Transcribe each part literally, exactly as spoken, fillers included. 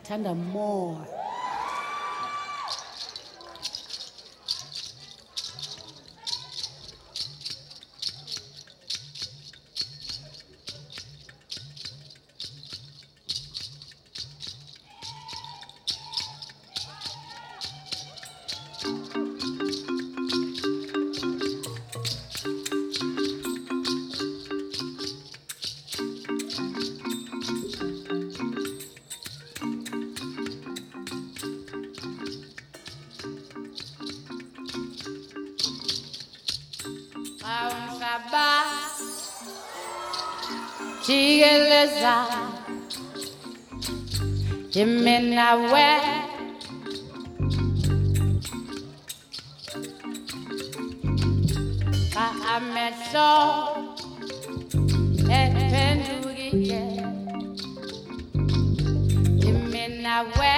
Thanda more. Chigeleza Jimena we Ka ameso E pendugi Jimena we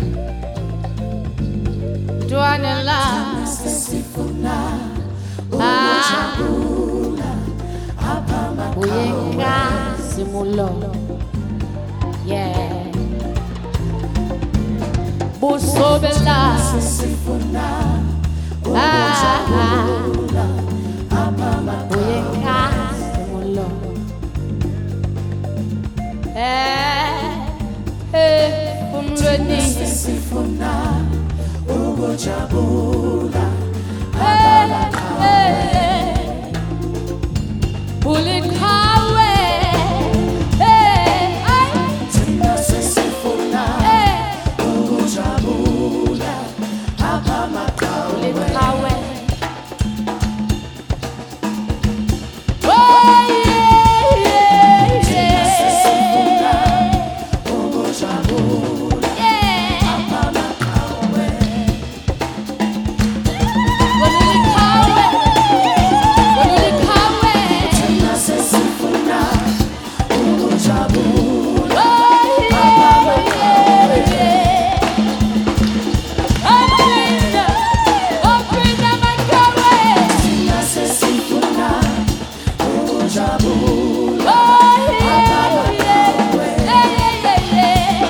Ah simulo. Yeah. Busobela. Ah. Uyeka simulo. Eh. Eh. Umlweni. Sifuna ukujabula. Bulikawe, thina sesifuna ukujabula apha maqhawe. bulikawe. Oh yeah, yeah, Thina sesifuna yeah. ukujabula Yeah. apha maqhawe. Bulikawe, bulikawe. Thina sesifuna ukujabula Oh yeah, yeah, yeah. Open, open amakawe. thina sesifuna ukujabula Oh yeah, yeah, yeah, yeah.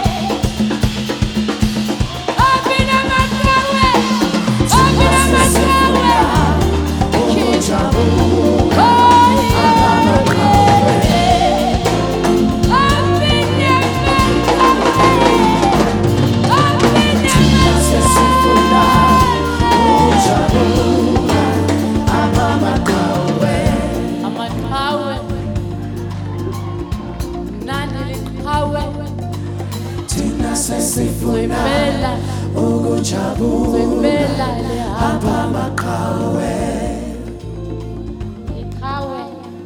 Open amakawe, open amakawe. ukujabula Oh yeah, yeah. Open amakawe, sesifuna ukujabula apha maqhawe. amakawe. Nani likawe, Thina sesifuna zoimela, ukujabula zoimela lihamba. apha maqhawe. Likawe,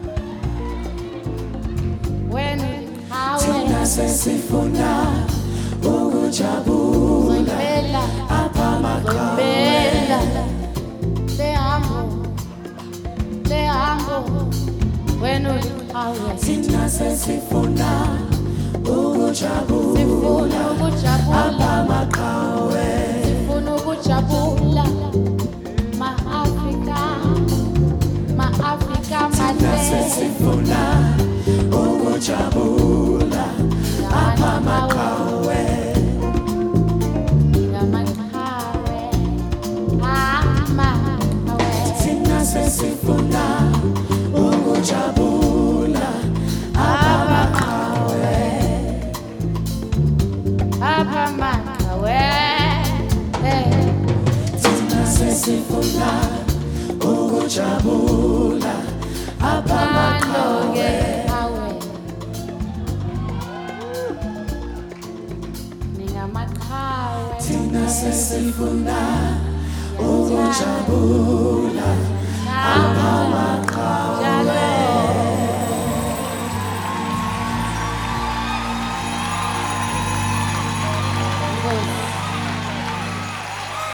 wena Thina likawe, sesifuna ukujabula zoimela, apha maqhawe. zoimela. Lehambo, lehambo, wena likawe. Thina sesifuna ukujabula Sifuna ukujabula, apha maqhawe. sifuna ukujabula. Ma-Afrika, ma-Afrika Thina male. sesifuna ukujabula apha maqhawe. Ngamaqhawe, amaqhawe. Thina sesifuna ukujabula apha maqhawe. Apha maqhawe. Thina sesifuna ukujabula apha maqhawe. Maqhawe. Ningamaqhawe. Thina sesifuna ukujabula